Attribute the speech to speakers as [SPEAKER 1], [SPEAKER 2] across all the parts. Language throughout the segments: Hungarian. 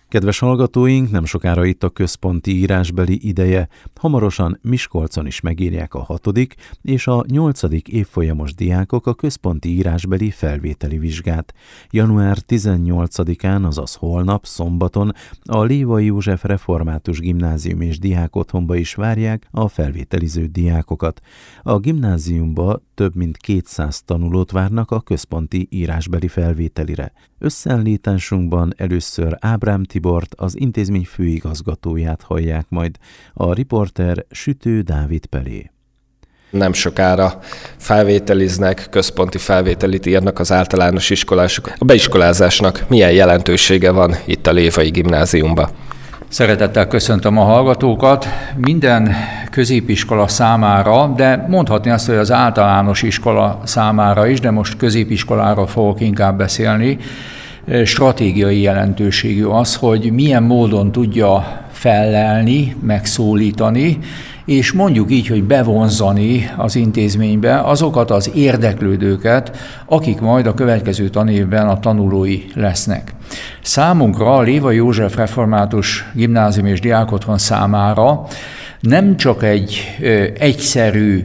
[SPEAKER 1] Kedves hallgatóink, nem sokára itt a központi írásbeli ideje. Hamarosan Miskolcon is megírják a 6. és a 8. évfolyamos diákok a központi írásbeli felvételi vizsgát. Január 18-án, azaz holnap, szombaton a Lévai József Református Gimnázium és Diákotthonba is várják a felvételiző diákokat. A gimnáziumba több mint 200 tanulót várnak a központi írásbeli felvételire. Összeállításunkban először Ábrám Tibort, az intézmény főigazgatóját hallják majd, a riporter Sütő Dávid Pelé.
[SPEAKER 2] Nem sokára felvételiznek, központi felvételit írnak az általános iskolások. A beiskolázásnak milyen jelentősége van itt a Lévai Gimnáziumban?
[SPEAKER 3] Szeretettel köszöntöm a hallgatókat. Minden középiskola számára, de mondhatni azt, hogy az általános iskola számára is, de most középiskoláról fogok inkább beszélni, stratégiai jelentőségű az, hogy milyen módon tudja fellelni, megszólítani, és mondjuk így, hogy bevonzani az intézménybe azokat az érdeklődőket, akik majd a következő tanévben a tanulói lesznek. Számunkra a Lévai József Református Gimnázium és Diákotthon számára nem csak egy egyszerű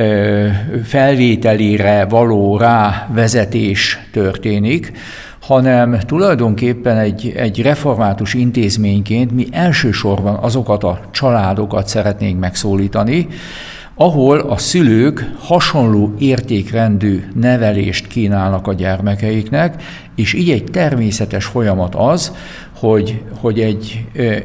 [SPEAKER 3] felvételire való rávezetés történik, hanem tulajdonképpen egy református intézményként mi elsősorban azokat a családokat szeretnénk megszólítani, ahol a szülők hasonló értékrendű nevelést kínálnak a gyermekeiknek, és így egy természetes folyamat az, hogy egy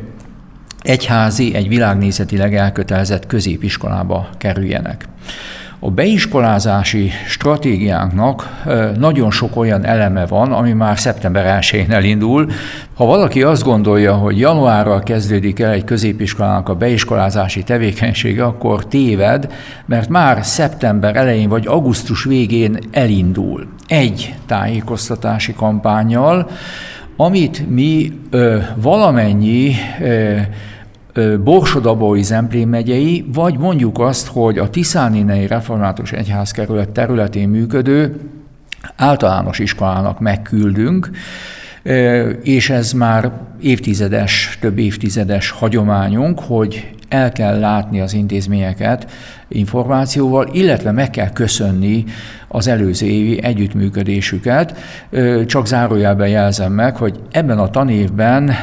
[SPEAKER 3] egyházi, egy világnézetileg elkötelezett középiskolába kerüljenek. A beiskolázási stratégiánknak nagyon sok olyan eleme van, ami már szeptember 1-én elindul. Ha valaki azt gondolja, hogy januárral kezdődik el egy középiskolának a beiskolázási tevékenysége, akkor téved, mert már szeptember elején vagy augusztus végén elindul egy tájékoztatási kampánnyal, amit mi valamennyi Borsod-Abaúj-Zemplén megyei, vagy mondjuk azt, hogy a Tiszáninnei Református Egyházkerület területén működő általános iskolának megküldünk, és ez már több évtizedes hagyományunk, hogy el kell látni az intézményeket információval, illetve meg kell köszönni az előző évi együttműködésüket. Csak zárójelben jelzem meg, hogy ebben a tanévben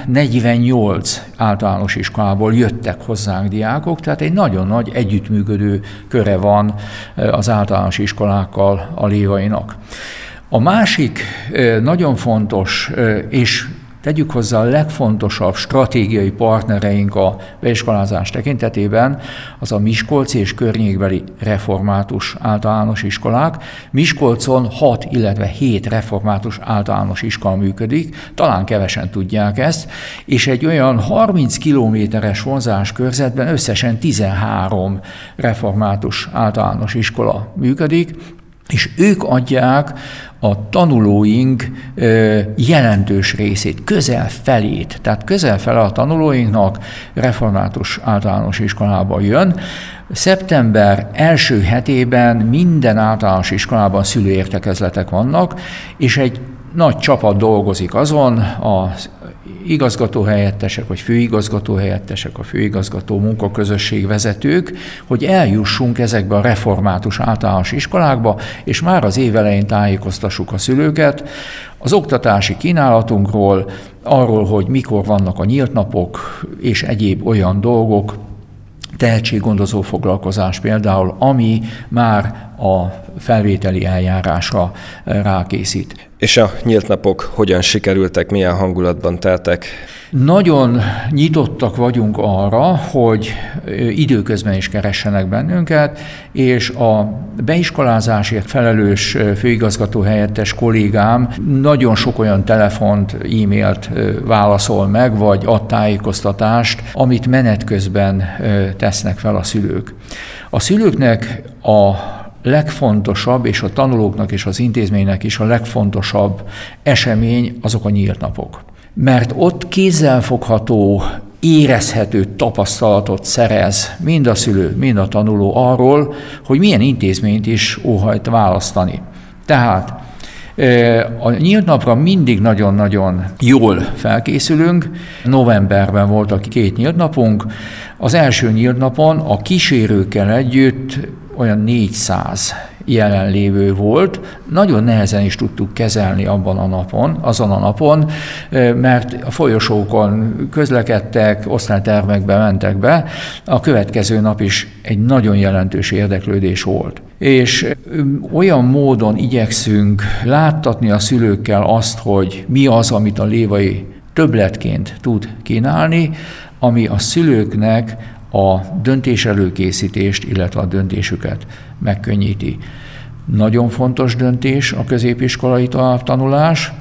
[SPEAKER 3] 48 általános iskolából jöttek hozzánk diákok, tehát egy nagyon nagy együttműködő köre van az általános iskolákkal a lévainak. A másik nagyon fontos, és tegyük hozzá a legfontosabb stratégiai partnereink a beiskolázás tekintetében, az a miskolci és környékbeli református általános iskolák. Miskolcon 6, illetve 7 református általános iskola működik, talán kevesen tudják ezt, és egy olyan 30 kilométeres vonzás körzetben összesen 13 református általános iskola működik, és ők adják a tanulóink jelentős részét, közel felét, tehát közel fele a tanulóinknak református általános iskolába jön. Szeptember első hetében minden általános iskolában szülőértekezletek vannak, és egy nagy csapat dolgozik azon, az igazgatóhelyettesek, vagy főigazgatóhelyettesek, a főigazgató munkaközösség vezetők, hogy eljussunk ezekbe a református általános iskolákba, és már az év elején tájékoztassuk a szülőket az oktatási kínálatunkról, arról, hogy mikor vannak a nyílt napok, és egyéb olyan dolgok, tehetséggondozó foglalkozás például, ami már a felvételi eljárásra rákészít.
[SPEAKER 2] És a nyílt napok hogyan sikerültek, milyen hangulatban teltek?
[SPEAKER 3] Nagyon nyitottak vagyunk arra, hogy időközben is keressenek bennünket, és a beiskolázásért felelős főigazgató helyettes kollégám nagyon sok olyan telefont, e-mailt válaszol meg, vagy ad tájékoztatást, amit menet közben tesznek fel a szülők. A szülőknek a legfontosabb, és a tanulóknak és az intézménynek is a legfontosabb esemény azok a nyílt napok. Mert ott kézzelfogható, érezhető tapasztalatot szerez mind a szülő, mind a tanuló arról, hogy milyen intézményt is óhajt választani. Tehát A nyílt napra mindig nagyon-nagyon jól felkészülünk. Novemberben volt a 2 nyílt napunk. Az első nyílt napon a kísérőkkel együtt olyan 400 jelenlévő volt. Nagyon nehezen is tudtuk kezelni azon a napon, mert a folyosókon közlekedtek, osztálytermekbe mentek be. A következő nap is egy nagyon jelentős érdeklődés volt. És olyan módon igyekszünk láttatni a szülőkkel azt, hogy mi az, amit a lévai többletként tud kínálni, ami a szülőknek a döntés előkészítést, illetve a döntésüket megkönnyíti. Nagyon fontos döntés a középiskolai továbbtanulás,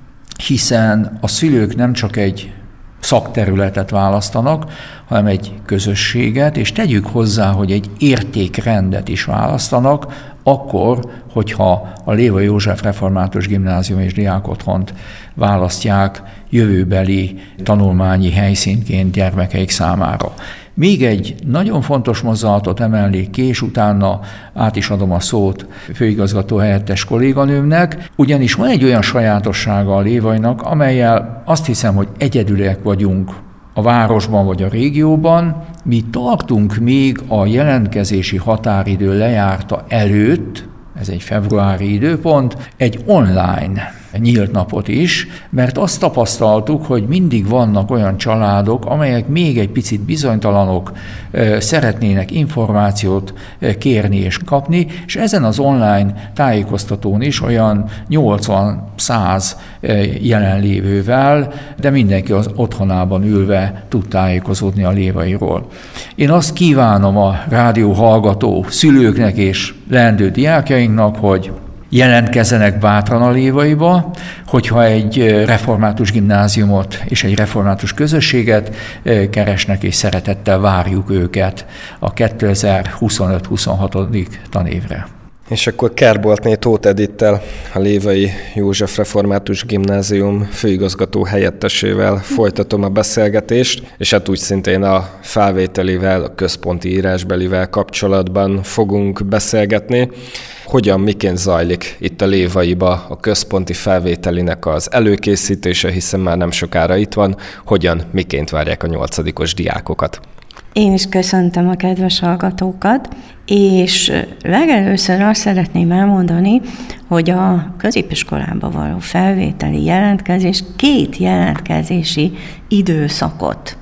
[SPEAKER 3] hiszen a szülők nem csak egy szakterületet választanak, hanem egy közösséget, és tegyük hozzá, hogy egy értékrendet is választanak, akkor, hogyha a Lévai József Református Gimnázium és Diákotthont választják jövőbeli tanulmányi helyszínként gyermekeik számára. Még egy nagyon fontos mozdulatot emelnék ki, és utána át is adom a szót főigazgató helyettes kolléganőmnek, ugyanis van egy olyan sajátossága a Lévainak, amellyel azt hiszem, hogy egyedüliek vagyunk a városban vagy a régióban. Mi tartunk még a jelentkezési határidő lejárta előtt, ez egy februári időpont, egy online nyílt napot is, mert azt tapasztaltuk, hogy mindig vannak olyan családok, amelyek még egy picit bizonytalanok, szeretnének információt kérni és kapni, és ezen az online tájékoztatón is olyan 80-100 jelenlévővel, de mindenki az otthonában ülve tud tájékozódni a Lévairól. Én azt kívánom a rádió hallgató szülőknek és leendő diákjainknak, hogy jelentkezzenek bátran a Lévaiba, hogyha egy református gimnáziumot és egy református közösséget keresnek, és szeretettel várjuk őket a 2025-26. tanévre.
[SPEAKER 2] És akkor Kárboltné Tóth Edittel, a Lévai József Református Gimnázium főigazgató helyettesével folytatom a beszélgetést, és hát úgy szintén a felvételivel, a központi írásbelivel kapcsolatban fogunk beszélgetni. Hogyan, miként zajlik itt a Lévaiba a központi felvételinek az előkészítése, hiszen már nem sokára itt van, hogyan, miként várják a 8-os diákokat?
[SPEAKER 4] Én is köszöntöm a kedves hallgatókat, és legelőször azt szeretném elmondani, hogy a középiskolába való felvételi jelentkezés 2 jelentkezési időszakot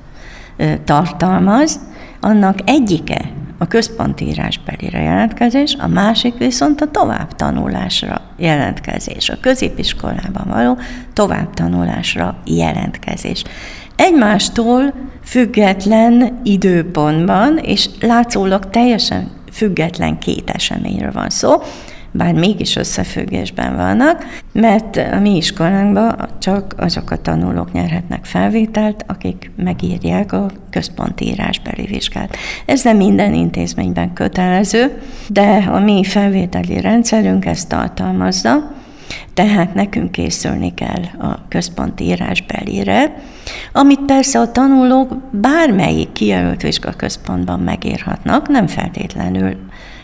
[SPEAKER 4] tartalmaz. Annak egyike a központi írásbelire jelentkezés, a másik viszont a továbbtanulásra jelentkezés, a középiskolában való továbbtanulásra jelentkezés. Egymástól független időpontban, és látszólag teljesen független 2 eseményről van szó, bár mégis összefüggésben vannak, mert a mi iskolánkban csak azok a tanulók nyerhetnek felvételt, akik megírják a központi írásbeli vizsgát. Ez nem minden intézményben kötelező, de a mi felvételi rendszerünk ezt tartalmazza, tehát nekünk készülni kell a központi írásbelire, amit persze a tanulók bármelyik kijelölt vizsgaközpontban megírhatnak, nem feltétlenül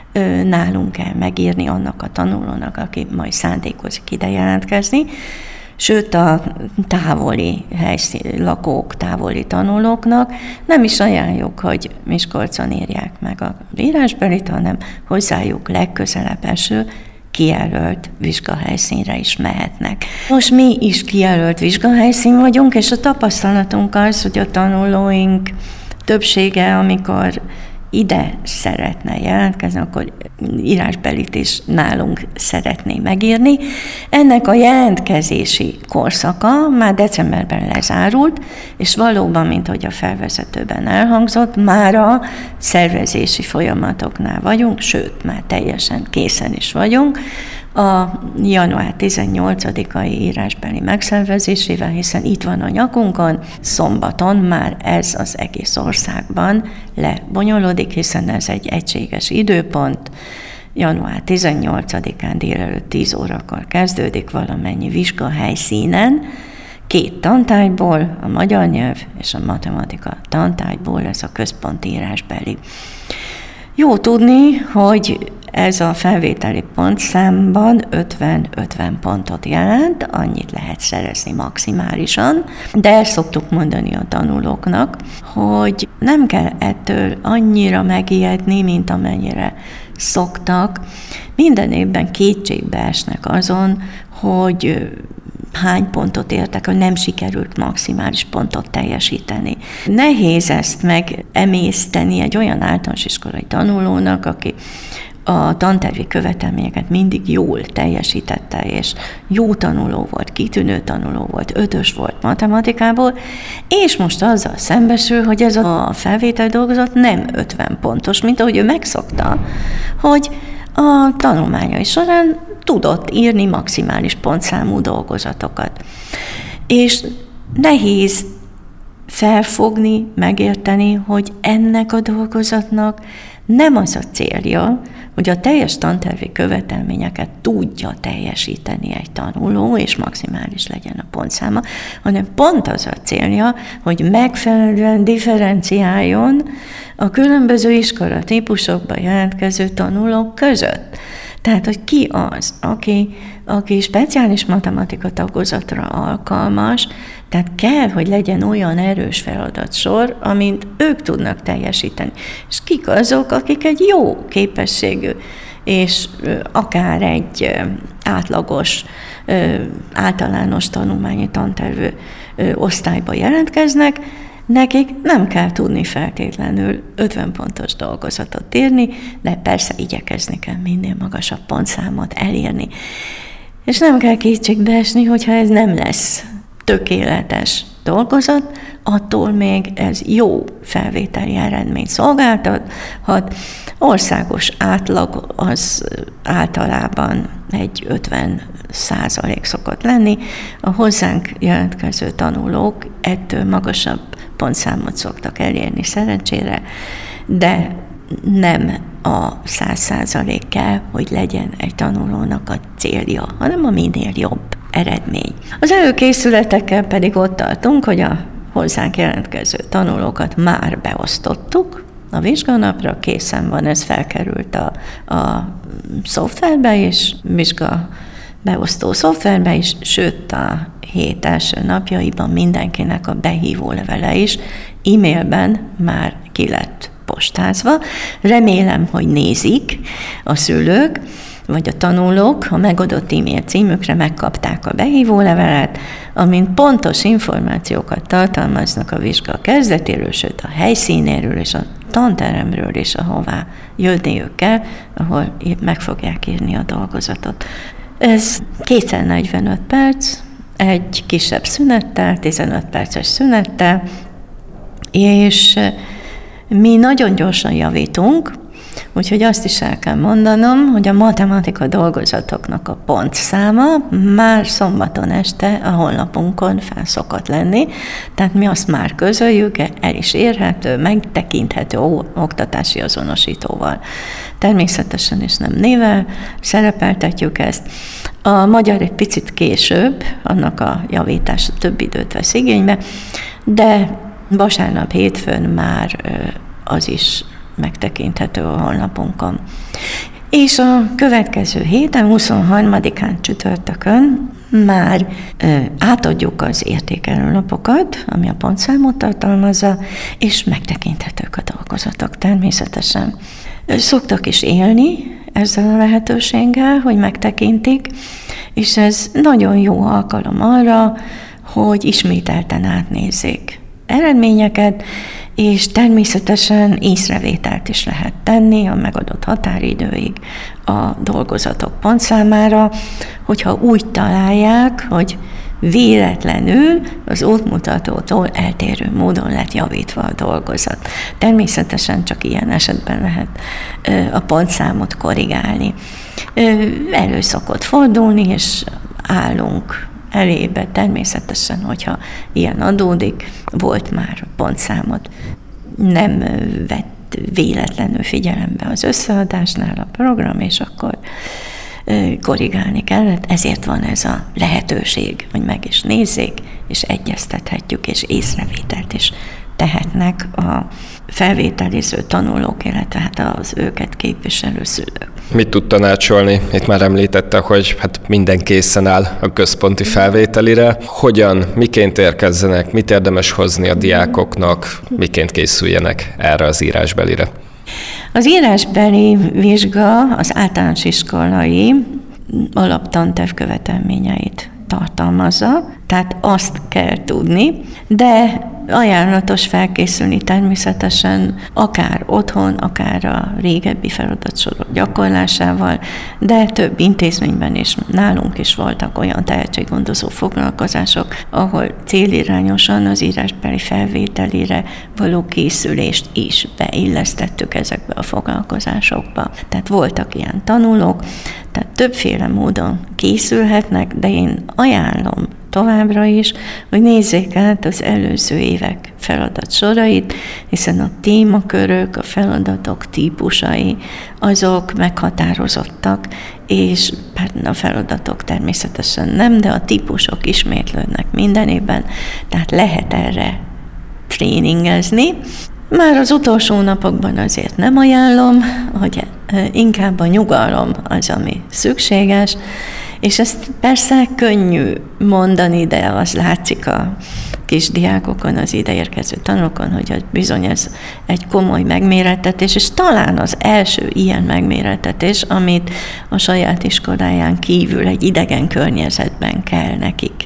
[SPEAKER 4] nálunk kell megírni annak a tanulónak, aki majd szándékozik ide jelentkezni, sőt a távoli lakók, távoli tanulóknak nem is ajánljuk, hogy Miskolcon írják meg a írásbelit, hanem hozzájuk legközelebb eső kijelölt vizsgahelyszínre is mehetnek. Most mi is kijelölt vizsgahelyszín vagyunk, és a tapasztalatunk az, hogy a tanulóink többsége, amikor ide szeretne jelentkezni, akkor írásbelit is nálunk szeretné megírni. Ennek a jelentkezési korszaka már decemberben lezárult, és valóban, mint hogy a felvezetőben elhangzott, már a szervezési folyamatoknál vagyunk, sőt, már teljesen készen is vagyunk a január 18-ai írásbeli megszervezésével, hiszen itt van a nyakunkon, szombaton már ez az egész országban lebonyolódik, hiszen ez egy egységes időpont. Január 18-án délelőtt 10 órakor kezdődik valamennyi vizsgahelyszínen, 2 tantárgyból, a magyar nyelv és a matematika tantárgyból ez a központi írásbeli. Jó tudni, hogy Ez a felvételi pontszámban 50-50 pontot jelent, annyit lehet szerezni maximálisan, de ezt szoktuk mondani a tanulóknak, hogy nem kell ettől annyira megijedni, mint amennyire szoktak. Minden évben kétségbe esnek azon, hogy hány pontot értek, hogy nem sikerült maximális pontot teljesíteni. Nehéz ezt megemészteni egy olyan általános iskolai tanulónak, aki a tantervi követelményeket mindig jól teljesítette, és jó tanuló volt, kitűnő tanuló volt, 5-ös volt matematikából, és most azzal szembesül, hogy ez a felvételi dolgozat nem 50 pontos, mint ahogy ő megszokta, hogy a tanulmányai során tudott írni maximális pontszámú dolgozatokat. És nehéz felfogni, megérteni, hogy ennek a dolgozatnak nem az a célja, hogy a teljes tantervi követelményeket tudja teljesíteni egy tanuló, és maximális legyen a pontszáma, hanem pont az a célja, hogy megfelelően differenciáljon a különböző iskolatípusokba jelentkező tanulók között. Tehát, hogy ki az, aki speciális matematika tagozatra alkalmas, tehát kell, hogy legyen olyan erős feladatsor, amint ők tudnak teljesíteni. És kik azok, akik egy jó képességű, és akár egy átlagos, általános tanulmányi tantervű osztályba jelentkeznek, nekik nem kell tudni feltétlenül 50 pontos dolgozatot írni, de persze igyekezni kell minél magasabb pontszámot elérni. És nem kell kétségbe esni, hogyha ez nem lesz tökéletes dolgozat, attól még ez jó felvételi eredményt szolgáltathat. Országos átlag az általában egy 50% szokott lenni. A hozzánk jelentkező tanulók ettől magasabb pontszámot szoktak elérni szerencsére, de nem a 100% kell, hogy legyen egy tanulónak a célja, hanem a minél jobb eredmény. Az előkészületekkel pedig ott tartunk, hogy a hozzánk jelentkező tanulókat már beosztottuk a vizsganapra, készen van, ez felkerült a szoftverbe is, beosztó szoftverbe is, sőt a hét első napjaiban mindenkinek a behívó levele is e-mailben már ki lett postázva. Remélem, hogy nézik a szülők, vagy a tanulók, a megadott e-mail címükre megkapták a behívólevelet, amint pontos információkat tartalmaznak a vizsga kezdetéről, sőt a helyszínéről és a tanteremről is, ahová jönniük kell, ahol meg fogják írni a dolgozatot. Ez 245 perc, egy kisebb szünettel, 15 perces szünettel, és mi nagyon gyorsan javítunk, úgyhogy azt is el kell mondanom, hogy a matematika dolgozatoknak a pontszáma már szombaton este a honlapunkon fel szokott lenni, tehát mi azt már közöljük, el is érhető, megtekinthető oktatási azonosítóval. Természetesen és nem névvel szerepeltetjük ezt. A magyar egy picit később, annak a javítása több időt vesz igénybe, de vasárnap, hétfőn már az is megtekinthető a honlapunkon. És a következő héten, 23-án csütörtökön már átadjuk az értékelőlapokat, ami a pontszámot tartalmazza, és megtekinthetők a dolgozatok természetesen. Szoktak is élni ezzel a lehetőséggel, hogy megtekintik, és ez nagyon jó alkalom arra, hogy ismételten átnézzék eredményeket, és természetesen észrevételt is lehet tenni a megadott határidőig a dolgozatok pontszámára, hogyha úgy találják, hogy véletlenül az útmutatótól eltérő módon lett javítva a dolgozat. Természetesen csak ilyen esetben lehet a pontszámot korrigálni. Elő szokott fordulni, és állunk elébe természetesen, hogyha ilyen adódik, volt már pontszámot, nem vett véletlenül figyelembe az összeadásnál a program, és akkor korrigálni kellett, ezért van ez a lehetőség, hogy meg is nézzék, és egyeztethetjük, és észrevételt is tehetnek a felvételiző tanulók, illetve hát az őket képviselő szülők.
[SPEAKER 2] Mit tud tanácsolni? Itt már említette, hogy hát minden készen áll a központi felvételire. Hogyan, miként érkezzenek, mit érdemes hozni a diákoknak, miként készüljenek erre az írásbelire?
[SPEAKER 4] Az írásbeli vizsga az általános iskolai alaptanterv követelményeit tartalmazza, tehát azt kell tudni, de ajánlatos felkészülni természetesen akár otthon, akár a régebbi feladatsorok gyakorlásával, de több intézményben is, nálunk is voltak olyan tehetséggondozó foglalkozások, ahol célirányosan az írásbeli felvételire való készülést is beillesztettük ezekbe a foglalkozásokba. Tehát voltak ilyen tanulók, tehát többféle módon készülhetnek, de én ajánlom továbbra is, hogy nézzék át az előző évek feladatsorait, hiszen a témakörök, a feladatok típusai, azok meghatározottak, és a feladatok természetesen nem, de a típusok ismétlődnek minden évben, tehát lehet erre tréningezni. Már az utolsó napokban azért nem ajánlom, hogy inkább a nyugalom az, ami szükséges, és ezt persze könnyű mondani, de az látszik a kis diákokon, az ideérkező tanulókon, hogy bizony ez egy komoly megmérettetés, és talán az első ilyen megmérettetés, amit a saját iskoláján kívül egy idegen környezetben kell nekik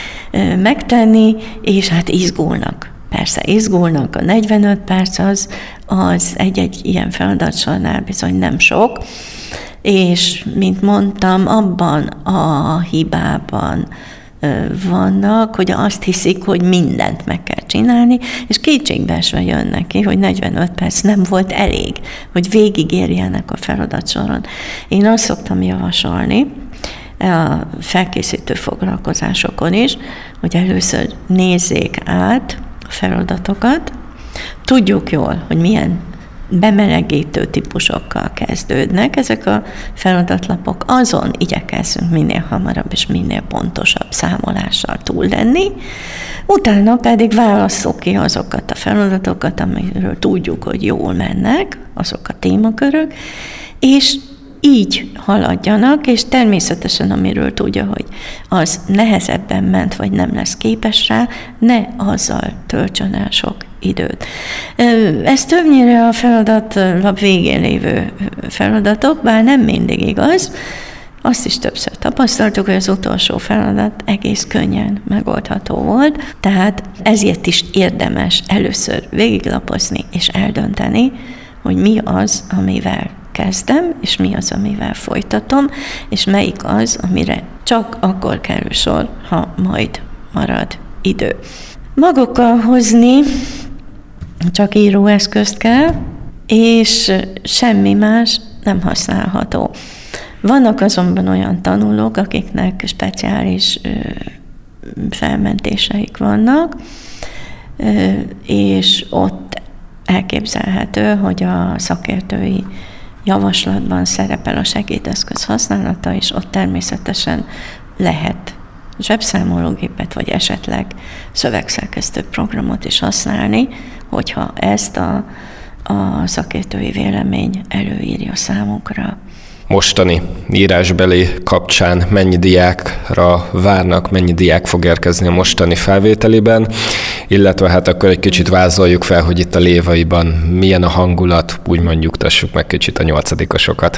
[SPEAKER 4] megtenni, és hát izgulnak. Persze izgulnak, a 45 perc az egy-egy ilyen feladatsornál bizony nem sok, és, mint mondtam, abban a hibában vannak, hogy azt hiszik, hogy mindent meg kell csinálni, és kétségbeesve jönnek ki, hogy 45 perc nem volt elég, hogy végigérjenek a feladatsoron. Én azt szoktam javasolni, a felkészítő foglalkozásokon is, hogy először nézzék át a feladatokat. Tudjuk jól, hogy milyen bemelegítő típusokkal kezdődnek ezek a feladatlapok, azon igyekezzünk minél hamarabb és minél pontosabb számolással túl lenni, utána pedig válasszuk ki azokat a feladatokat, amiről tudjuk, hogy jól mennek, azok a témakörök, és így haladjanak, és természetesen amiről tudja, hogy az nehezebben ment, vagy nem lesz képes rá, ne azzal töltsön el sok időt. Ez többnyire a feladatlap végén lévő feladatok, bár nem mindig igaz. Azt is többször tapasztaltuk, hogy az utolsó feladat egész könnyen megoldható volt, tehát ezért is érdemes először végiglapozni és eldönteni, hogy mi az, amivel kezdem, és mi az, amivel folytatom, és melyik az, amire csak akkor kerül sor, ha majd marad idő. Magukkal hozni csak íróeszközt kell, és semmi más nem használható. Vannak azonban olyan tanulók, akiknek speciális felmentéseik vannak, és ott elképzelhető, hogy a szakértői javaslatban szerepel a segédeszköz használata, és ott természetesen lehet zsebszámológépet, vagy esetleg szövegszerkesztő programot is használni, hogyha ezt a szakértői vélemény előírja számukra.
[SPEAKER 2] Mostani írásbeli kapcsán mennyi diákra várnak, mennyi diák fog érkezni a mostani felvételiben, illetve hát akkor egy kicsit vázoljuk fel, hogy itt a Lévaiban milyen a hangulat, úgymond nyugtassuk meg kicsit a 8-osokat.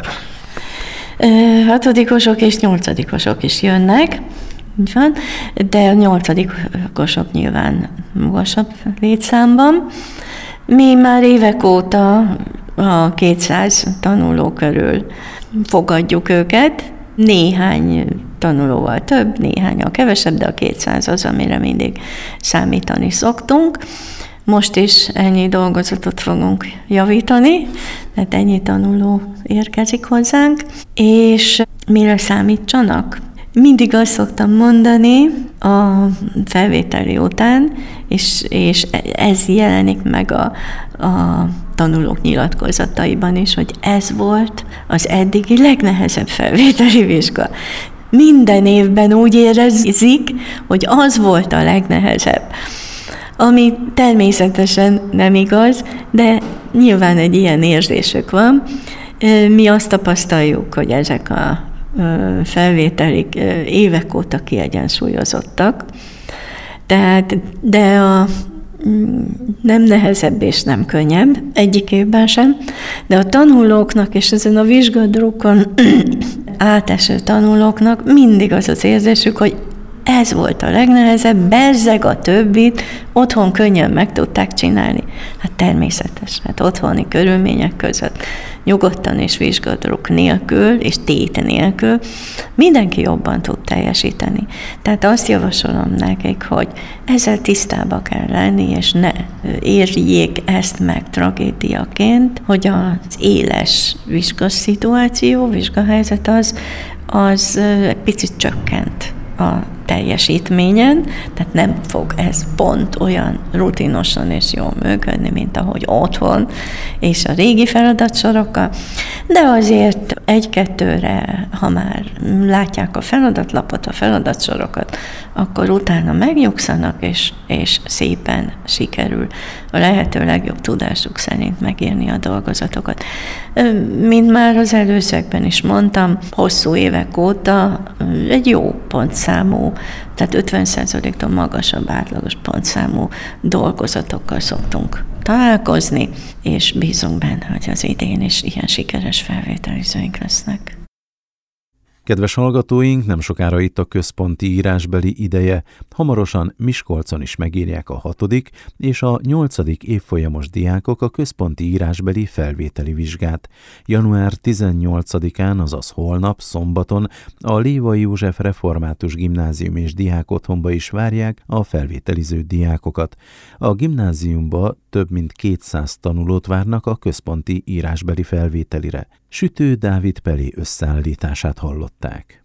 [SPEAKER 4] 6-osok és 8-osok is jönnek, van, de a 8-osok nyilván magasabb létszámban. Mi már évek óta a 200 tanuló körül fogadjuk őket, néhány tanulóval több, néhányan kevesebb, de a 200 az, amire mindig számítani szoktunk. Most is ennyi dolgozatot fogunk javítani, tehát ennyi tanuló érkezik hozzánk, és mire számítsanak? Mindig azt szoktam mondani a felvételi után, és ez jelenik meg a tanulók nyilatkozataiban is, hogy ez volt az eddigi legnehezebb felvételi vizsga. Minden évben úgy érezik, hogy az volt a legnehezebb. Ami természetesen nem igaz, de nyilván egy ilyen érzésük van, Mi azt tapasztaljuk, hogy ezek a felvételik évek óta kiegyensúlyozottak, de nem nehezebb és nem könnyebb, egyik évben sem, de a tanulóknak és ezen a vizsgadrókon áteső tanulóknak mindig az az érzésük, hogy ez volt a legnehezebb, bezzeg a többit, otthon könnyen meg tudták csinálni. Hát természetes, hát otthoni körülmények között, nyugodtan és vizsgadruk nélkül, és tét nélkül, mindenki jobban tud teljesíteni. Tehát azt javasolom nekik, hogy ezzel tisztába kell lenni, és ne érjék ezt meg tragédiaként, hogy az éles vizsgaszituáció, vizsgahelyzet az egy picit csökkent a teljesítményen, tehát nem fog ez pont olyan rutinosan és jól működni, mint ahogy otthon és a régi feladatsorokkal, de azért egy-kettőre, ha már látják a feladatlapot, a feladatsorokat, akkor utána megnyugszanak, és szépen sikerül a lehető legjobb tudásuk szerint megírni a dolgozatokat. Mint már az előzőkben is mondtam, hosszú évek óta egy jó pontszámú, tehát 50%-tól magasabb átlagos pontszámú dolgozatokkal szoktunk találkozni, és bízunk benne, hogy az idén is ilyen sikeres felvételizőink lesznek.
[SPEAKER 1] Kedves hallgatóink, nem sokára itt a központi írásbeli ideje, hamarosan Miskolcon is megírják a 6. és a 8. évfolyamos diákok a központi írásbeli felvételi vizsgát. Január 18-án, azaz holnap, szombaton a Lévai József Református Gimnázium és Diákotthonba is várják a felvételiző diákokat. A gimnáziumba több mint 200 tanulót várnak a központi írásbeli felvételire. Sütő Dávid Peli összeállítását hallották.